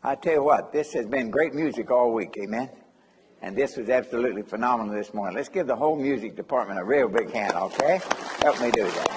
I tell you what, this has been great music all week, amen? And this was absolutely phenomenal this morning. Let's give the whole music department a real big hand, okay? Help me do that.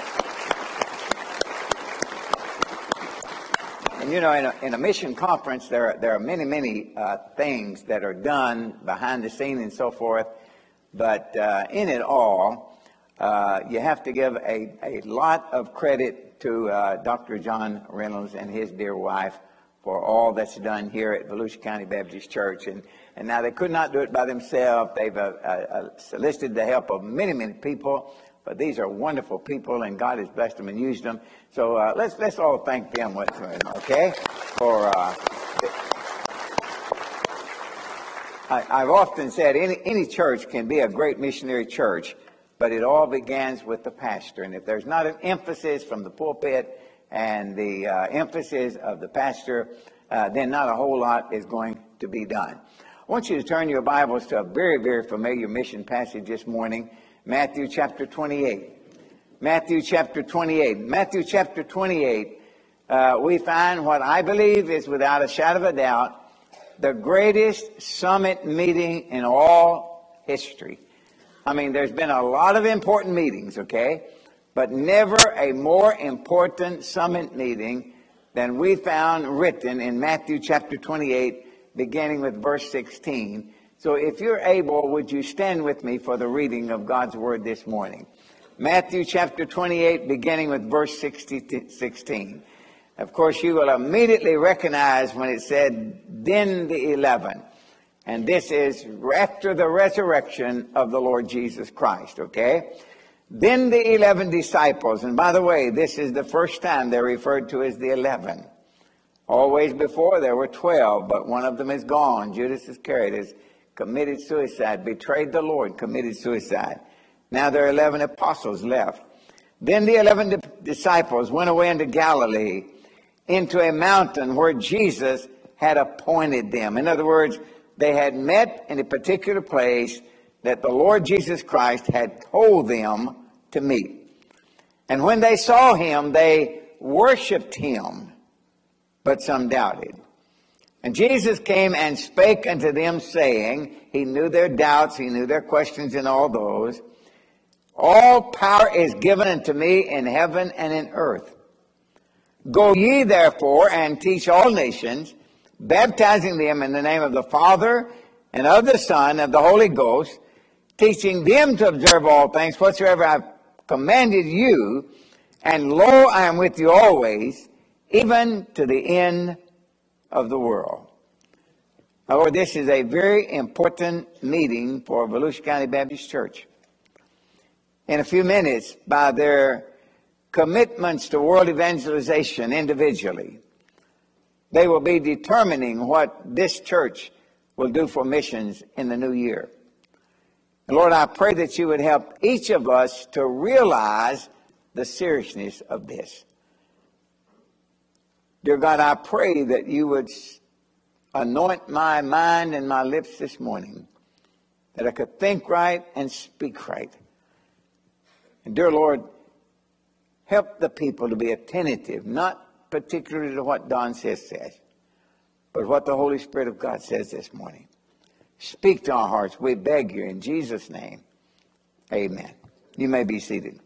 And you know, in a mission conference, there are many things that are done behind the scene and so forth. But in it all, you have to give a lot of credit to Dr. John Reynolds and his dear wife for all that's done here at Volusia County Baptist Church. And now they could not do it by themselves. They've solicited the help of many people. But these are wonderful people, and God has blessed them and used them. So let's all thank them with me, okay? For I've often said any church can be a great missionary church, but it all begins with the pastor. And if there's not an emphasis from the pulpit and the emphasis of the pastor, then not a whole lot is going to be done. I want you to turn your Bibles to a very familiar mission passage this morning, Matthew chapter 28. Matthew chapter 28. Matthew chapter 28, we find what I believe is without a shadow of a doubt the greatest summit meeting in all history. I mean, there's been a lot of important meetings, okay? But never a more important summit meeting than we found written in Matthew chapter 28, beginning with verse 16. So if you're able, would you stand with me for the reading of God's Word this morning? Matthew chapter 28, beginning with verse 16. Of course, you will immediately recognize when it said, then the 11. And this is after the resurrection of the Lord Jesus Christ, okay? Then the 11 disciples, and by the way, this is the first time they're referred to as the 11. Always before there were 12, but one of them is gone. Judas Iscariot has committed suicide, betrayed the Lord, committed suicide. Now there are 11 apostles left. Then the 11 disciples went away into Galilee, into a mountain where Jesus had appointed them. In other words, they had met in a particular place that the Lord Jesus Christ had told them to meet. And when they saw him, they worshiped him, but some doubted. And Jesus came and spake unto them, saying, he knew their doubts, he knew their questions and all those. All power is given unto me in heaven and in earth. Go ye therefore and teach all nations, baptizing them in the name of the Father and of the Son and of the Holy Ghost, teaching them to observe all things whatsoever I've commanded you. And lo, I am with you always, even to the end of the world. Lord, this is a very important meeting for Volusia County Baptist Church. In a few minutes, by their commitments to world evangelization individually, they will be determining what this church will do for missions in the new year. And Lord, I pray that you would help each of us to realize the seriousness of this. Dear God, I pray that you would anoint my mind and my lips this morning, that I could think right and speak right. And dear Lord, help the people to be attentive, not particularly to what Don says, but what the Holy Spirit of God says this morning. Speak to our hearts, we beg you, in Jesus' name. Amen. You may be seated.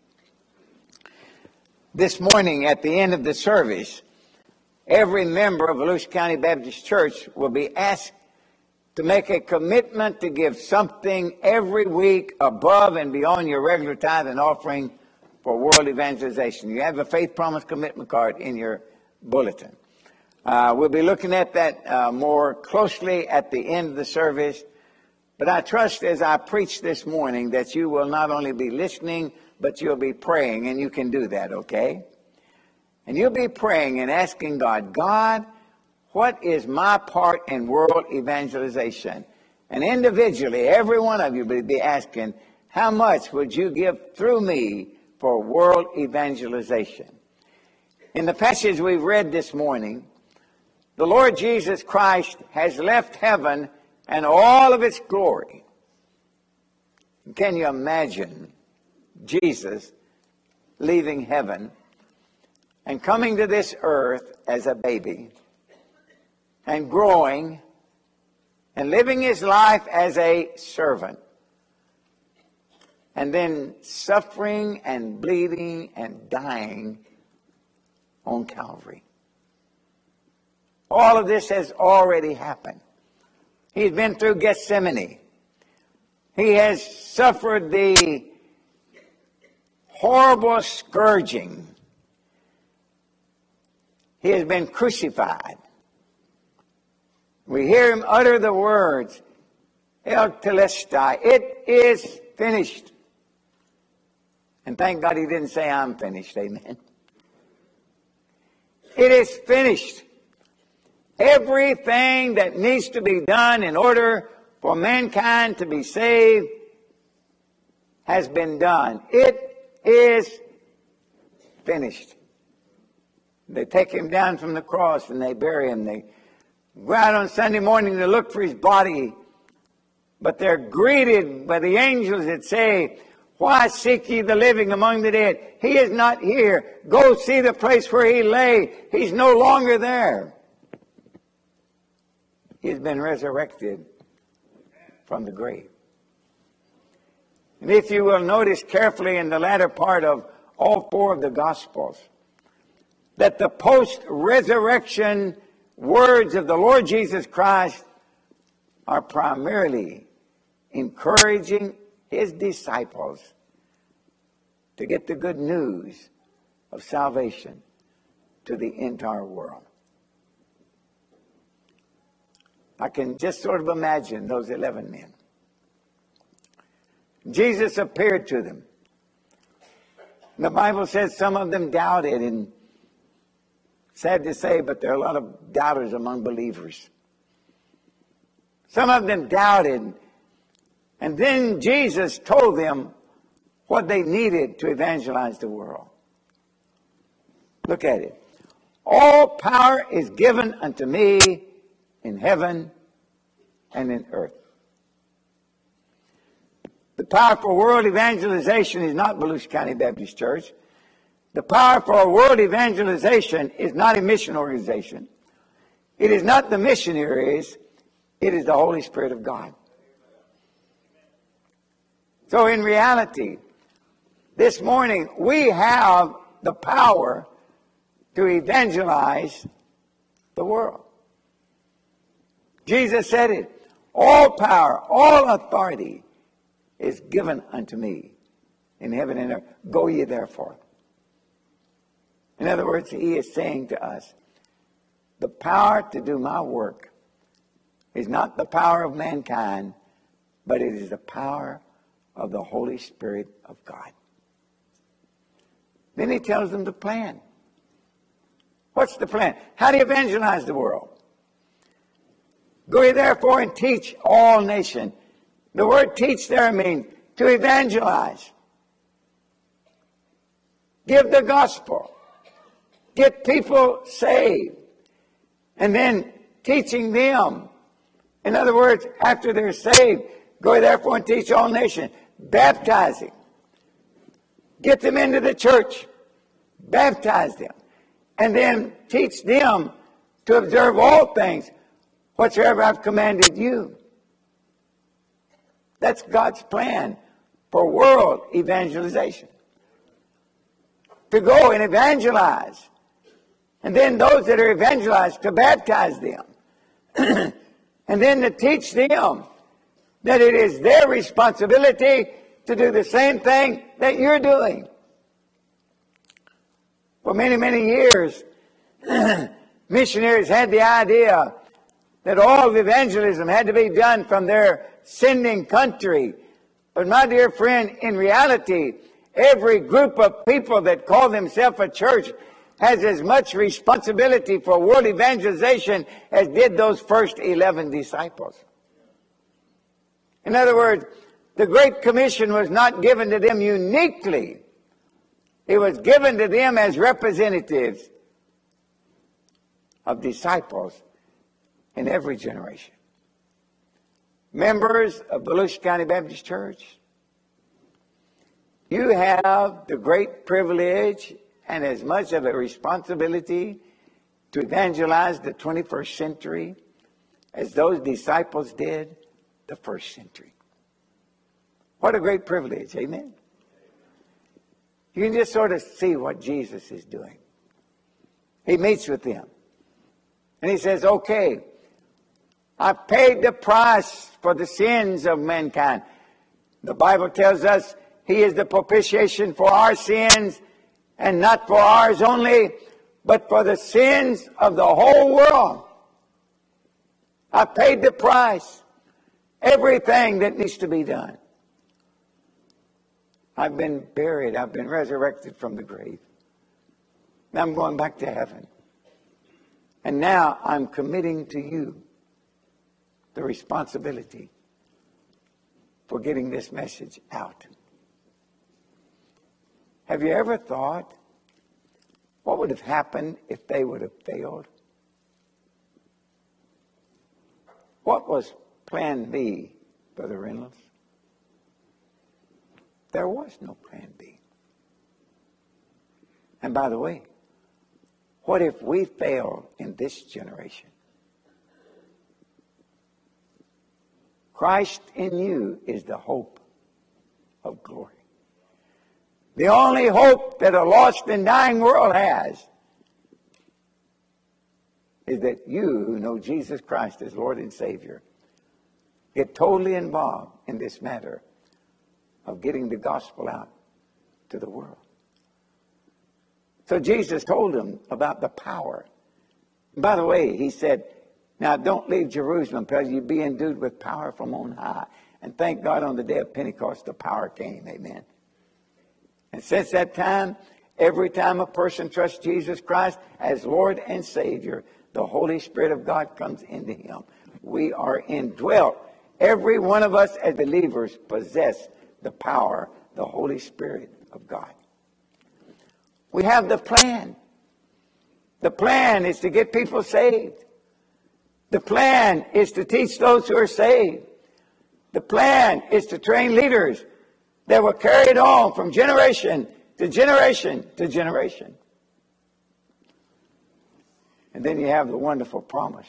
This morning, at the end of the service, every member of Volusia County Baptist Church will be asked to make a commitment to give something every week above and beyond your regular tithe and offering for world evangelization. You have a faith promise commitment card in your bulletin. We'll be looking at that more closely at the end of the service. But I trust as I preach this morning that you will not only be listening, but you'll be praying, and you can do that, okay? And you'll be praying and asking God, God, what is my part in world evangelization? And individually, every one of you will be asking, how much would you give through me for world evangelization? In the passage we've read this morning, the Lord Jesus Christ has left heaven and all of its glory. Can you imagine Jesus leaving heaven and coming to this earth as a baby and growing and living his life as a servant, and then suffering and bleeding and dying on Calvary. All of this has already happened. He's been through Gethsemane. He has suffered the horrible scourging. He has been crucified. We hear him utter the words, El Telestai, it is finished. And thank God he didn't say, I'm finished, amen. It is finished. Everything that needs to be done in order for mankind to be saved has been done. It is finished. They take him down from the cross and they bury him. They go out on Sunday morning to look for his body, but they're greeted by the angels that say, why seek ye the living among the dead? He is not here. Go see the place where he lay. He's no longer there. He has been resurrected from the grave. And if you will notice carefully in the latter part of all four of the Gospels, that the post-resurrection words of the Lord Jesus Christ are primarily encouraging his disciples to get the good news of salvation to the entire world. I can just sort of imagine those 11 men. Jesus appeared to them. The Bible says some of them doubted, and sad to say, but there are a lot of doubters among believers. Some of them doubted, and then Jesus told them what they needed to evangelize the world. Look at it. All power is given unto me in heaven and in earth. The power for world evangelization is not Volusia County Baptist Church. The power for world evangelization is not a mission organization. It is not the missionaries. It is the Holy Spirit of God. So in reality, this morning we have the power to evangelize the world. Jesus said it. All power, all authority is given unto me in heaven and earth. Go ye therefore. In other words, he is saying to us, the power to do my work is not the power of mankind, but it is the power of the Holy Spirit of God. Then he tells them the plan. What's the plan? How do you evangelize the world? Go ye therefore and teach all nations. The word teach there means to evangelize. Give the gospel. Get people saved. And then teaching them. In other words, after they're saved, go ye therefore and teach all nations. Baptizing. Get them into the church. Baptize them. And then teach them to observe all things whatsoever I've commanded you. That's God's plan for world evangelization. To go and evangelize. And then those that are evangelized, to baptize them. And then to teach them that it is their responsibility to do the same thing that you're doing. For many, many years, missionaries had the idea that all of evangelism had to be done from their sending country. But my dear friend, in reality, every group of people that call themselves a church has as much responsibility for world evangelization as did those first 11 disciples. In other words, the Great Commission was not given to them uniquely. It was given to them as representatives of disciples in every generation. Members of Volusia County Baptist Church, you have the great privilege and as much of a responsibility to evangelize the 21st century as those disciples did the first century. What a great privilege, amen? You can just sort of see what Jesus is doing. He meets with them. And he says, okay, I paid the price for the sins of mankind. The Bible tells us he is the propitiation for our sins, and not for ours only, but for the sins of the whole world. I paid the price. Everything that needs to be done. I've been buried. I've been resurrected from the grave. Now I'm going back to heaven. And now I'm committing to you the responsibility for getting this message out. Have you ever thought what would have happened if they would have failed? What was plan B, Brother Reynolds? There was no plan B. And by the way, what if we fail in this generation? Christ in you is the hope of glory. The only hope that a lost and dying world has is that you, who know Jesus Christ as Lord and Savior, get totally involved in this matter of getting the gospel out to the world. So Jesus told them about the power. And by the way, he said, now don't leave Jerusalem until you be endued with power from on high. And thank God on the day of Pentecost, the power came. Amen. And since that time, every time a person trusts Jesus Christ as Lord and Savior, the Holy Spirit of God comes into him. We are indwelt. Every one of us as believers possess the power, the Holy Spirit of God. We have the plan. The plan is to get people saved. The plan is to teach those who are saved. The plan is to train leaders that will carry it on from generation to generation to generation. And then you have the wonderful promise.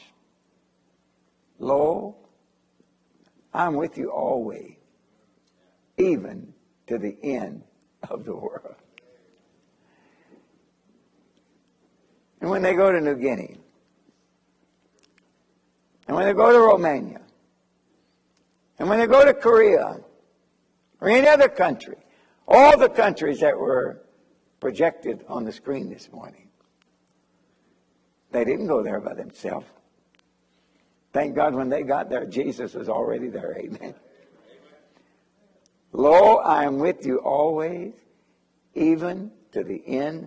Lo, I'm with you always, even to the end of the world. And when they go to New Guinea, and when they go to Romania, and when they go to Korea, or any other country, all the countries that were projected on the screen this morning, they didn't go there by themselves. Thank God when they got there, Jesus was already there. Amen. Lo, I am with you always, even to the end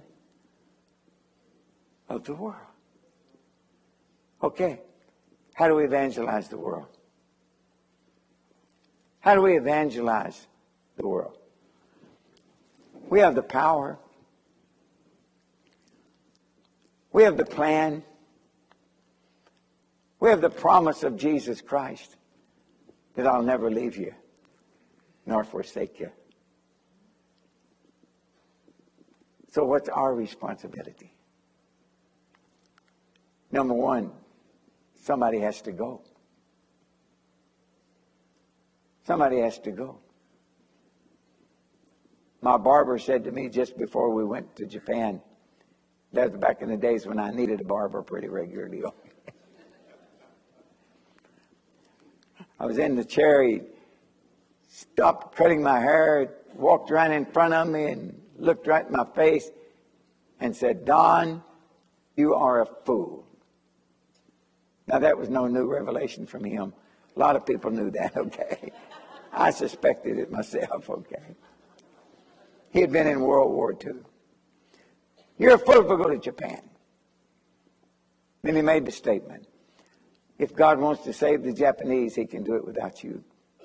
of the world. Okay, how do we evangelize the world? How do we evangelize the world? We have the power. We have the plan. We have the promise of Jesus Christ that I'll never leave you nor forsake you. So what's our responsibility? Number one, somebody has to go. Somebody has to go. My barber said to me just before we went to Japan, that was back in the days when I needed a barber pretty regularly. I was in the chair, he stopped cutting my hair, walked right in front of me and looked right in my face and said, Don, you are a fool. Now that was no new revelation from him. A lot of people knew that, okay? I suspected it myself, okay? He had been in World War II. You're a fool to go to Japan. Then he made the statement, if God wants to save the Japanese, he can do it without you.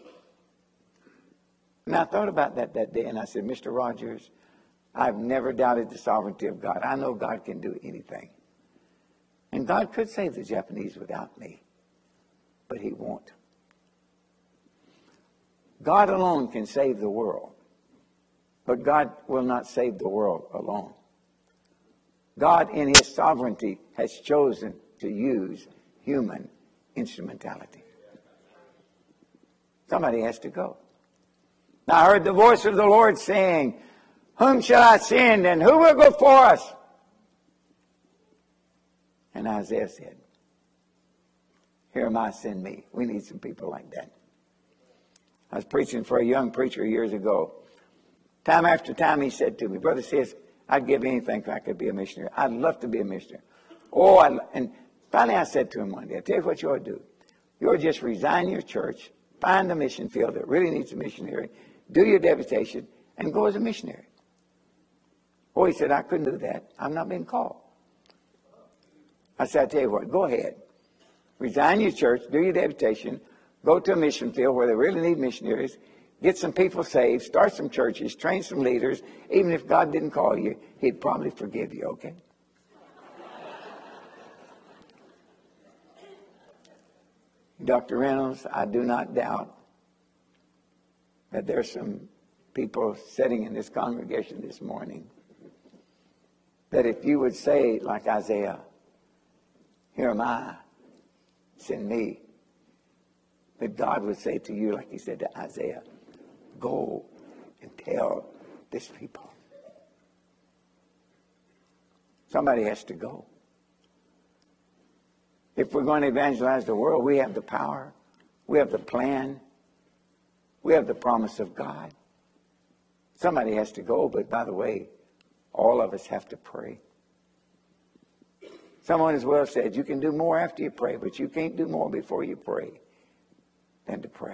And I thought about that day, and I said, Mr. Rogers, I've never doubted the sovereignty of God. I know God can do anything. And God could save the Japanese without me, but he won't. God alone can save the world, but God will not save the world alone. God in his sovereignty has chosen to use human instrumentality. Somebody has to go. Now I heard the voice of the Lord saying, whom shall I send and who will go for us? And Isaiah said, here am I, send me. We need some people like that. I was preaching for a young preacher years ago. Time after time he said to me, Brother Sis, I'd give anything if I could be a missionary. I'd love to be a missionary. And finally I said to him one day, I tell you what you ought to do. You ought to just resign your church, find a mission field that really needs a missionary, do your deputation, and go as a missionary. Oh, he said, I couldn't do that. I'm not being called. I said, I tell you what, go ahead. Resign your church, do your deputation, go to a mission field where they really need missionaries, get some people saved, start some churches, train some leaders. Even if God didn't call you, he'd probably forgive you, okay? Dr. Reynolds, I do not doubt that there's some people sitting in this congregation this morning that if you would say, like Isaiah, here am I, send me, that God would say to you, like he said to Isaiah, go and tell this people. Somebody has to go. If we're going to evangelize the world, we have the power, we have the plan, we have the promise of God. Somebody has to go, but by the way, all of us have to pray. Someone as well said, you can do more after you pray, but you can't do more before you pray than to pray.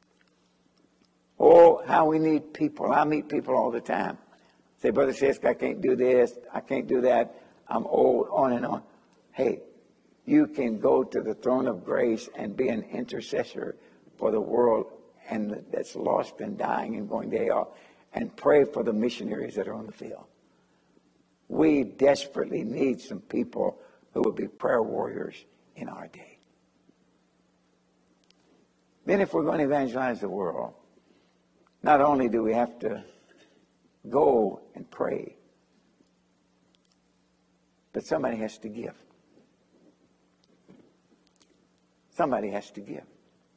Oh, how we need people. I meet people all the time. Say, Brother Sisk, I can't do this, I can't do that, I'm old, on and on. Hey, you can go to the throne of grace and be an intercessor for the world and that's lost and dying and going to hell, and pray for the missionaries that are on the field. We desperately need some people who will be prayer warriors in our day. Then if we're going to evangelize the world, not only do we have to go and pray, but somebody has to give. Somebody has to give.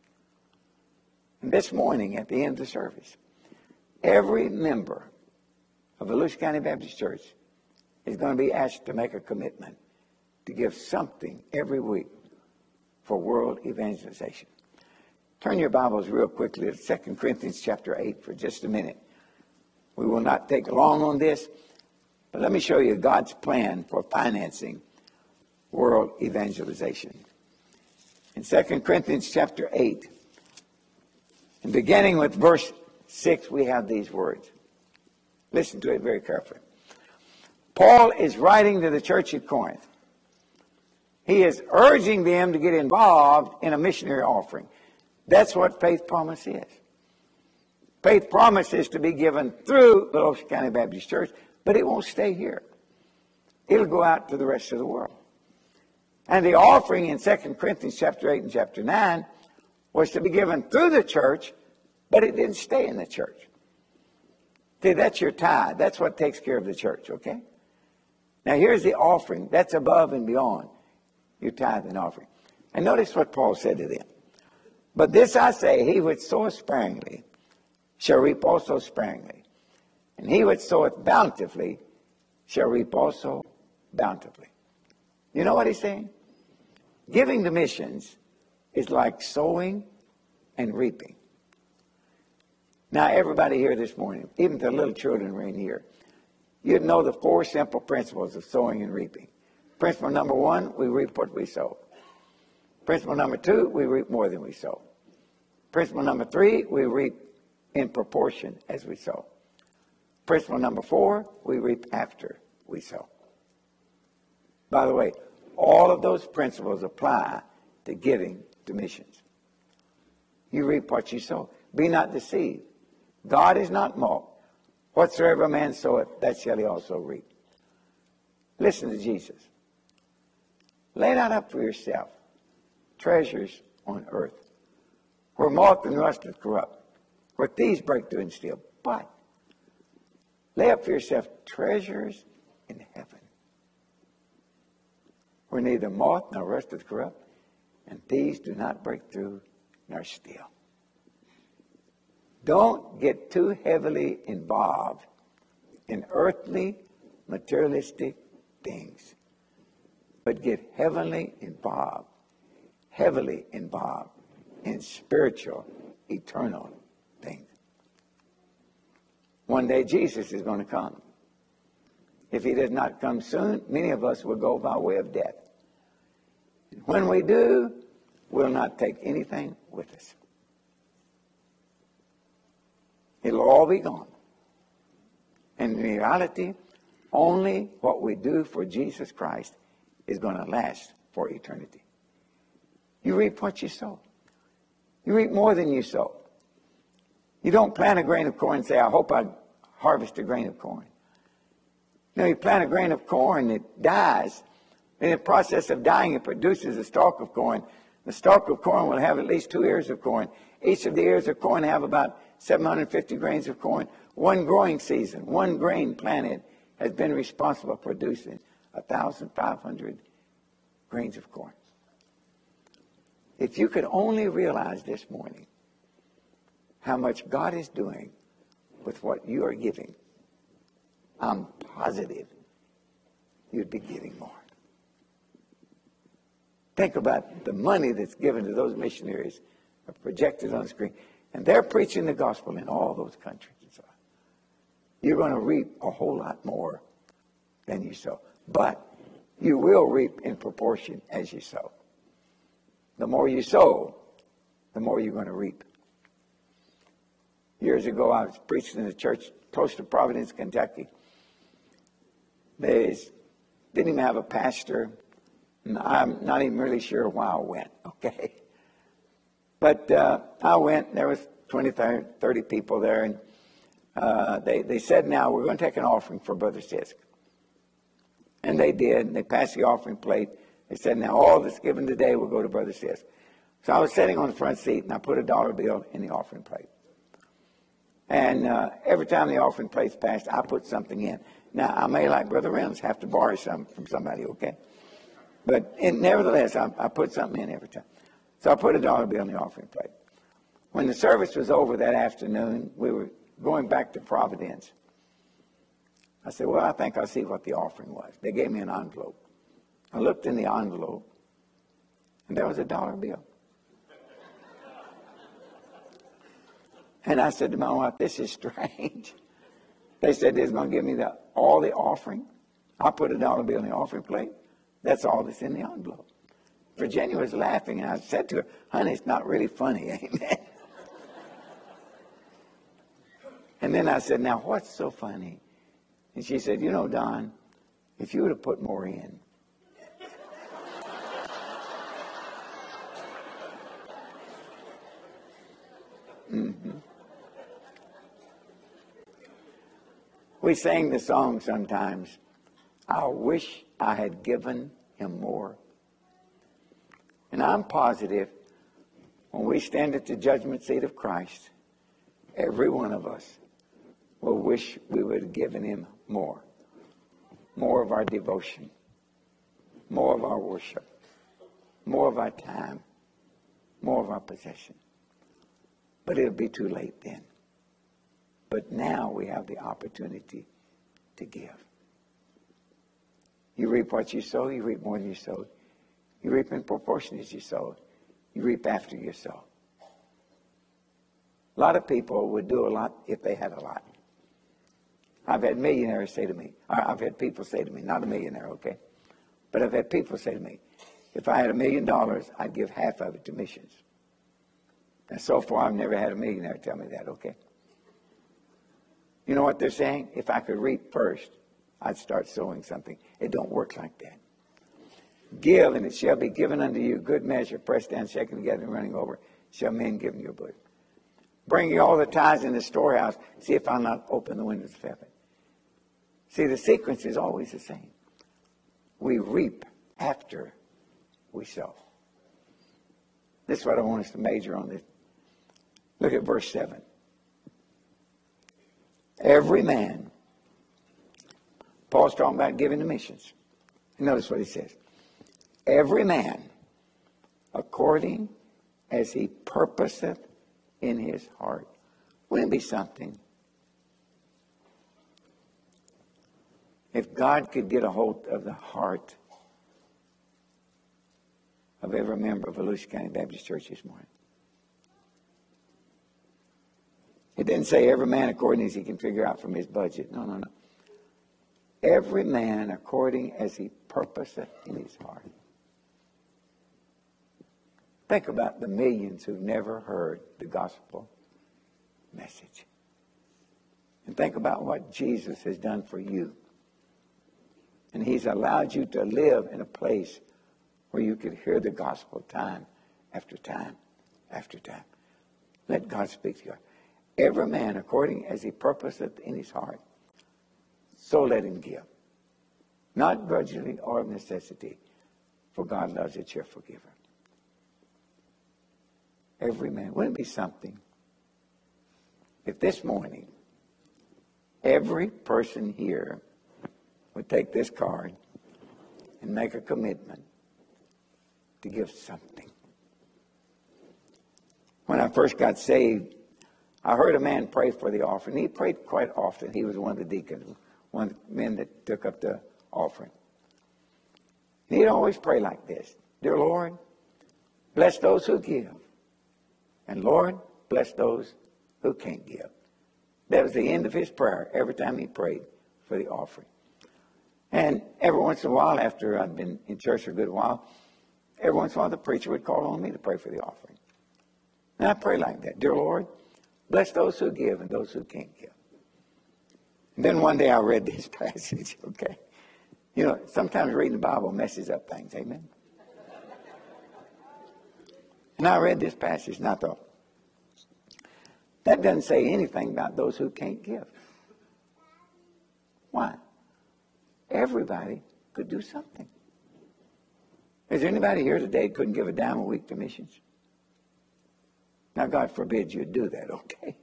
And this morning at the end of the service, every member of the Volusia County Baptist Church is going to be asked to make a commitment to give something every week for world evangelization. Turn your Bibles real quickly to 2 Corinthians chapter 8 for just a minute. We will not take long on this, but let me show you God's plan for financing world evangelization. In 2 Corinthians chapter 8, and beginning with verse 6, we have these words. Listen to it very carefully. Paul is writing to the church at Corinth. He is urging them to get involved in a missionary offering. That's what faith promise is. Faith promise is to be given through the Volusia County Baptist Church, but it won't stay here. It'll go out to the rest of the world. And the offering in 2 Corinthians chapter 8 and chapter 9 was to be given through the church, but it didn't stay in the church. See, that's your tithe. That's what takes care of the church, okay? Now here's the offering. That's above and beyond your tithe and offering. And notice what Paul said to them. But this I say, he which soweth sparingly shall reap also sparingly. And he which soweth bountifully shall reap also bountifully. You know what he's saying? Giving to missions is like sowing and reaping. Now, everybody here this morning, even the little children right here, you'd know the 4 simple principles of sowing and reaping. Principle number 1, we reap what we sow. Principle number 2, we reap more than we sow. Principle number 3, we reap in proportion as we sow. Principle number 4, we reap after we sow. By the way, all of those principles apply to giving to missions. You reap what you sow. Be not deceived. God is not mocked. Whatsoever a man soweth, that shall he also reap. Listen to Jesus. Lay not up for yourself treasures on earth, where moth and rust doth corrupt, where thieves break through and steal. But lay up for yourself treasures in heaven, where neither moth nor rust doth corrupt, and thieves do not break through nor steal. Don't get too heavily involved in earthly, materialistic things, but get heavily involved in spiritual, eternal things. One day Jesus is going to come. If he does not come soon, many of us will go by way of death. When we do, we'll not take anything with us. It'll all be gone. And in reality, only what we do for Jesus Christ is going to last for eternity. You reap what you sow. You reap more than you sow. You don't plant a grain of corn and say, I hope I harvest a grain of corn. No, you plant a grain of corn, it dies. In the process of dying, it produces a stalk of corn. The stalk of corn will have at least 2 ears of corn. Each of the ears of corn have about 750 grains of corn. One growing season, one grain planted has been responsible for producing 1,500 grains of corn. If you could only realize this morning how much God is doing with what you are giving, I'm positive you'd be giving more. Think about the money that's given to those missionaries projected on the screen. And they're preaching the gospel in all those countries. You're going to reap a whole lot more than you sow. But you will reap in proportion as you sow. The more you sow, the more you're going to reap. Years ago, I was preaching in a church close to Providence, Kentucky. They didn't even have a pastor. And I'm not even really sure why I went, okay? But I went. There was 20, 30 people there. And they said, now, we're going to take an offering for Brother Sisk. And they did. And they passed the offering plate. They said, now, all that's given today will go to Brother Sisk. So I was sitting on the front seat, and I put a dollar bill in the offering plate. And every time the offering plate's passed, I put something in. Now, I may, like Brother Reynolds, have to borrow some from somebody, okay? But nevertheless, I put something in every time. So I put a dollar bill in the offering plate. When the service was over that afternoon, we were going back to Providence. I said, well, I think I'll see what the offering was. They gave me an envelope. I looked in the envelope, and there was a dollar bill. And I said to my wife, this is strange. They said they're going to give me all the offering. I put a dollar bill in the offering plate. That's all that's in the envelope. Virginia was laughing, and I said to her, honey, it's not really funny, amen. And then I said, now, what's so funny? And she said, you know, Don, if you would have put more in. Mm-hmm. We sang the song sometimes, I wish I had given him more. And I'm positive when we stand at the judgment seat of Christ, every one of us will wish we would have given him more. More of our devotion, more of our worship, more of our time, more of our possession. But it'll be too late then. But now we have the opportunity to give. You reap what you sow, you reap more than you sowed. You reap in proportion as you sowed. You reap after you sow. A lot of people would do a lot if they had a lot. I've had millionaires say to me, I've had people say to me, not a millionaire, okay? But I've had people say to me, if I had $1 million, I'd give half of it to missions. And so far, I've never had a millionaire tell me that, okay? You know what they're saying? If I could reap first, I'd start sowing something. It don't work like that. Give, and it shall be given unto you, good measure, pressed down, shaken together, and running over, shall men give in your bosom. Bring you all the tithes in the storehouse. See if I'll not open the windows of heaven. See, the sequence is always the same. We reap after we sow. This is what I want us to major on this. Look at verse 7. Every man. Paul's talking about giving to missions. And notice what he says. Every man according as he purposeth in his heart. Wouldn't it be something if God could get a hold of the heart of every member of Volusia County Baptist Church this morning? It didn't say every man according as he can figure out from his budget. No, no, no. Every man according as he purposeth in his heart. Think about the millions who've never heard the gospel message. And think about what Jesus has done for you. And he's allowed you to live in a place where you could hear the gospel time after time after time. Let God speak to you. Every man according as he purposeth in his heart, so let him give. Not grudgingly or of necessity, for God loves a cheerful giver. Every man. Wouldn't it be something if this morning every person here would take this card and make a commitment to give something? When I first got saved, I heard a man pray for the offering. He prayed quite often. He was one of the deacons, one of the men that took up the offering. And he'd always pray like this: Dear Lord, bless those who give. And Lord, bless those who can't give. That was the end of his prayer every time he prayed for the offering. And every once in a while, after I'd been in church for a good while, every once in a while the preacher would call on me to pray for the offering. And I pray like that: Dear Lord, bless those who give and those who can't give. And then one day I read this passage, okay? You know, sometimes reading the Bible messes up things, amen? And I read this passage and I thought, that doesn't say anything about those who can't give. Why? Everybody could do something. Is there anybody here today who couldn't give a dime a week to missions? Now, God forbid you do that, okay?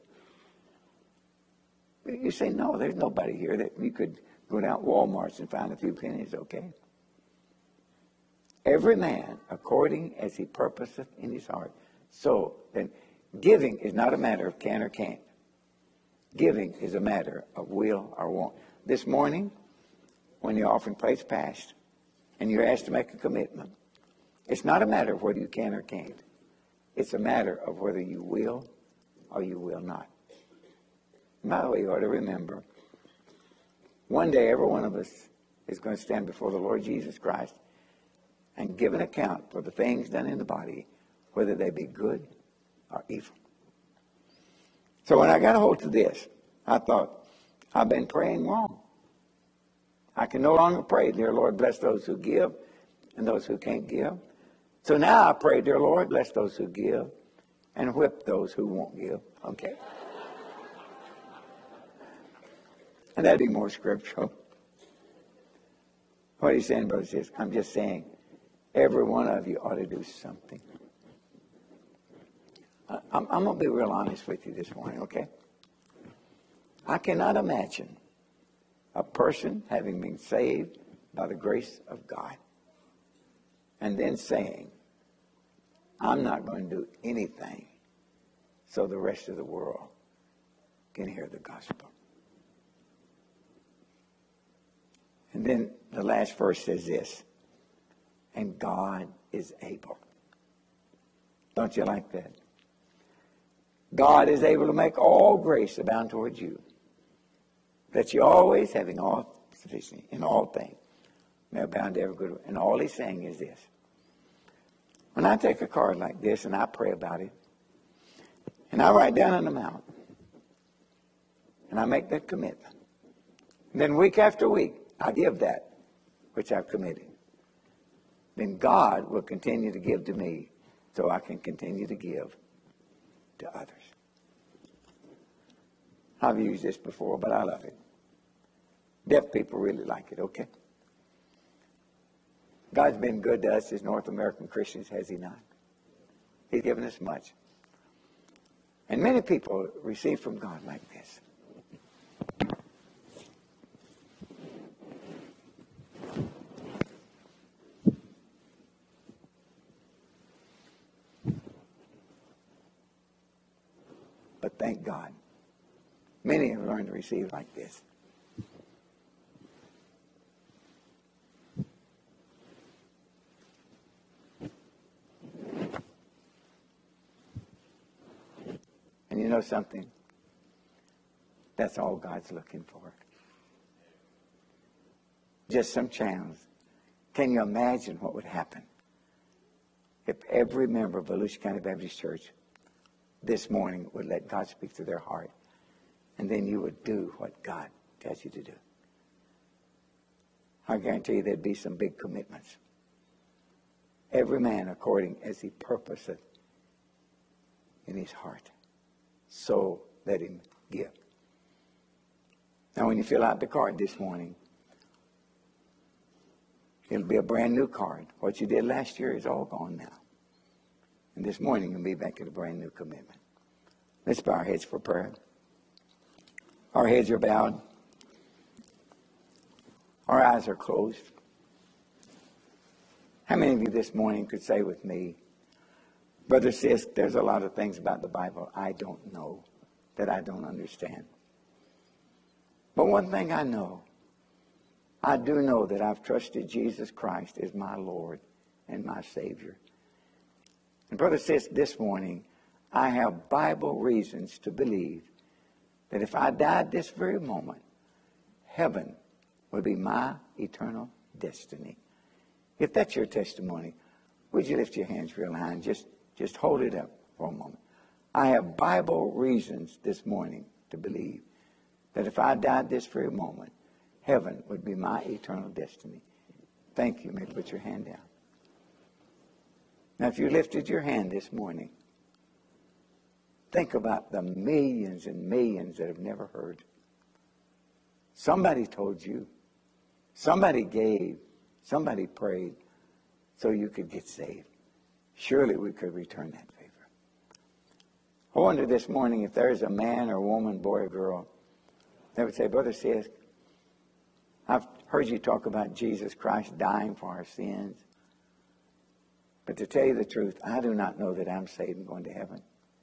You say, no, there's nobody here that you could go down Walmart's and find a few pennies, okay? Every man according as he purposeth in his heart. So then giving is not a matter of can or can't. Giving is a matter of will or won't. This morning, when the offering plate's passed and you're asked to make a commitment, it's not a matter of whether you can or can't. It's a matter of whether you will or you will not. By the way, you ought to remember, one day every one of us is going to stand before the Lord Jesus Christ and give an account for the things done in the body, whether they be good or evil. So when I got a hold of this, I thought, I've been praying wrong. I can no longer pray, Dear Lord, bless those who give and those who can't give. So now I pray, Dear Lord, bless those who give and whip those who won't give. Okay? And that'd be more scriptural. What he's saying, brothers, is I'm just saying every one of you ought to do something. I'm going to be real honest with you this morning, okay? I cannot imagine a person having been saved by the grace of God and then saying, I'm not going to do anything so the rest of the world can hear the gospel. And then the last verse says this: and God is able. Don't you like that? God is able to make all grace abound towards you, that you always, having all sufficient in all things, may abound to every good work. And all he's saying is this: when I take a card like this and I pray about it, and I write down an amount, and I make that commitment, and then week after week I give that which I've committed, then God will continue to give to me so I can continue to give to others. I've used this before, but I love it. Deaf people really like it, okay? God's been good to us as North American Christians, has he not? He's given us much. And many people receive from God like this. thank God. Many have learned to receive like this. And you know something? That's all God's looking for. Just some channels. Can you imagine what would happen if every member of Volusia County Baptist Church this morning would let God speak to their heart, and then you would do what God tells you to do? I guarantee you there'd be some big commitments. Every man according as he purposeth in his heart, so let him give. Now when you fill out the card this morning, it'll be a brand new card. What you did last year is all gone now. And this morning you'll be back at a brand new commitment. Let's bow our heads for prayer. Our heads are bowed. Our eyes are closed. How many of you this morning could say with me, Brother Sisk, there's a lot of things about the Bible I don't know, that I don't understand. But one thing I know, I do know that I've trusted Jesus Christ as my Lord and my Savior. And Brother Sisk, this morning, I have Bible reasons to believe that if I died this very moment, heaven would be my eternal destiny. If that's your testimony, would you lift your hands real high and just hold it up for a moment. I have Bible reasons this morning to believe that if I died this very moment, heaven would be my eternal destiny. Thank you. You may put your hand down. Now, if you lifted your hand this morning, think about the millions and millions that have never heard. Somebody told you. Somebody gave. Somebody prayed so you could get saved. Surely we could return that favor. I wonder this morning if there's a man or woman, boy or girl, that would say, Brother Sisk, I've heard you talk about Jesus Christ dying for our sins. But to tell you the truth, I do not know that I'm saved and going to heaven.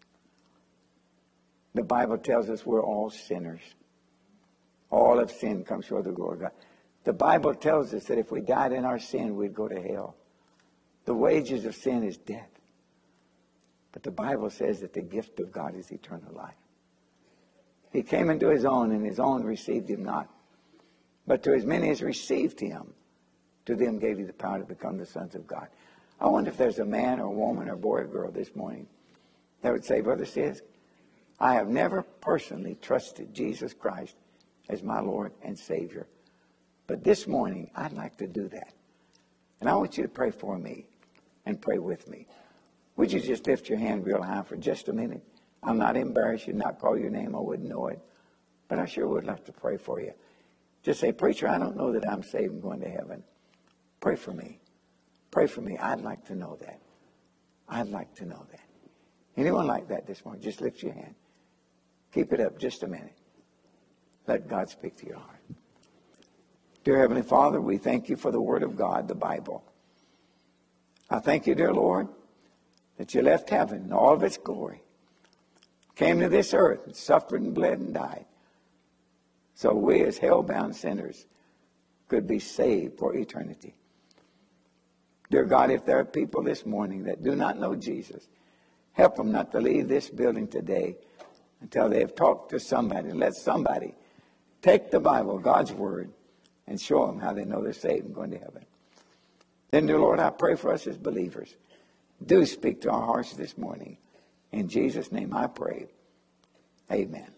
The Bible tells us we're all sinners. All of sin comes short of the glory of God. The Bible tells us that if we died in our sin, we'd go to hell. The wages of sin is death. But the Bible says that the gift of God is eternal life. He came into his own, and his own received him not. But to as many as received him, to them gave he the power to become the sons of God. I wonder if there's a man or a woman or boy or girl this morning that would say, Brother Sisk, I have never personally trusted Jesus Christ as my Lord and Savior. But this morning, I'd like to do that. And I want you to pray for me and pray with me. Would you just lift your hand real high for just a minute? I'm not embarrassed. You'd not call your name. I wouldn't know it. But I sure would like to pray for you. Just say, Preacher, I don't know that I'm saved and going to heaven. Pray for me. Pray for me. I'd like to know that. I'd like to know that. Anyone like that this morning? Just lift your hand. Keep it up just a minute. Let God speak to your heart. Dear Heavenly Father, we thank you for the Word of God, the Bible. I thank you, dear Lord, that you left heaven in all of its glory, came to this earth and suffered and bled and died, so we as hell-bound sinners could be saved for eternity. Dear God, if there are people this morning that do not know Jesus, help them not to leave this building today until they have talked to somebody. Let somebody take the Bible, God's Word, and show them how they know they're saved and going to heaven. Then, dear Lord, I pray for us as believers. Do speak to our hearts this morning. In Jesus' name I pray. Amen.